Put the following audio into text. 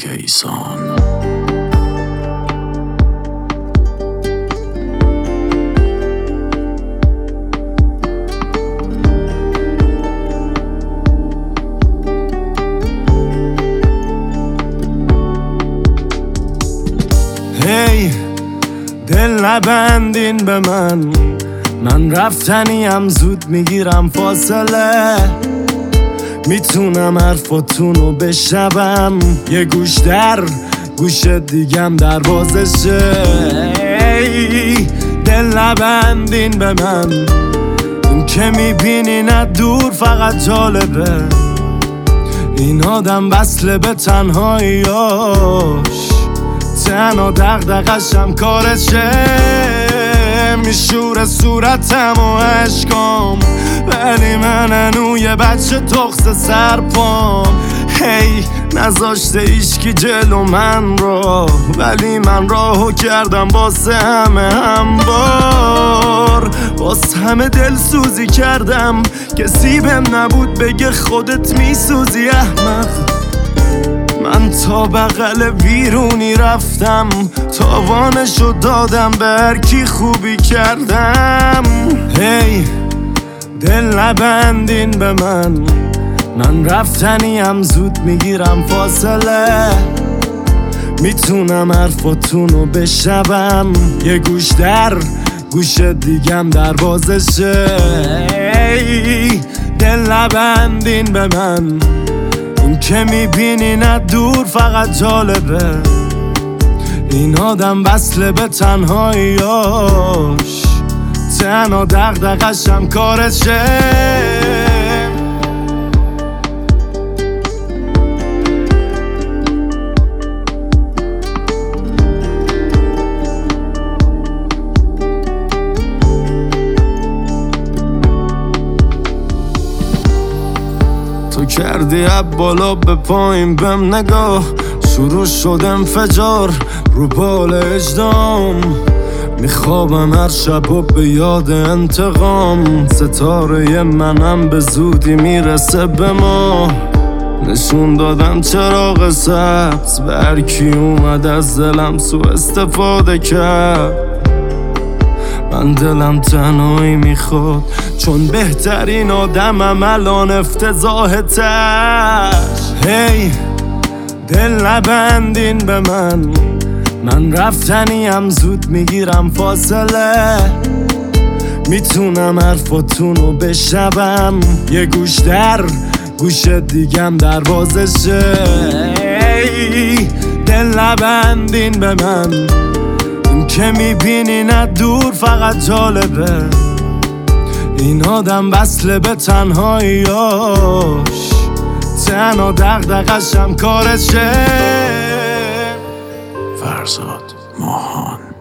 کیسان. هی دل نبندین به من رفتنیم، زود میگیرم فاصله. میتونم حرفاتونو بشنوم، یه گوش در گوش دیگم دروازشه. دل نبندین به من، این که میبینین از دور فقط جالبه. این آدم وصله به تنهاییاش، تنها دغدغه‌شم کارشه. میشوره صورتم و عشقام، ولی من هنو یه بچه تخص سرپام. هی نذاشته ایشکی جلو من رو، ولی من راهو کردم واسه همه همبار. واسه همه دل سوزی کردم، کسی بهم نبود بگه خودت میسوزی احمق. من تا بغل ویرونی رفتم، تاوانشو دادم به هر کی خوبی کردم. هی دل نبندین به من رفتنیم، زود میگیرم فاصله. میتونم حرفاتونو بشنوم، یه گوش در گوش دیگم دروازشه. دل نبندین به من، این که میبینین از دور فقط جالبه. این آدم وصله به تنهاییاش، تنها دغدغه‌شم کارشه. تو کردی از بالا به پایین بهم نگاه، شروع شد انفجار رو بال اجدام. میخوابم هر شب و به یاد انتقام، ستاره منم به زودی میرسه به ما. نشون دادم چراغ سبز به هر کی اومد از دلم سو استفاده کرد. من دلم تنهایی میخواد، چون بهترین آدمم الان افتضاح تش. هی دل نبندین به من رفتنیم، زود میگیرم فاصله. میتونم حرفاتونو بشنوم، یه گوش در گوش دیگم دروازشه. دل نبندین به من، این که میبینین از دور فقط جالبه. این آدم وصله به تنهاییاش، تنها دغدغه‌شم کارشه. فرزاد ماهان.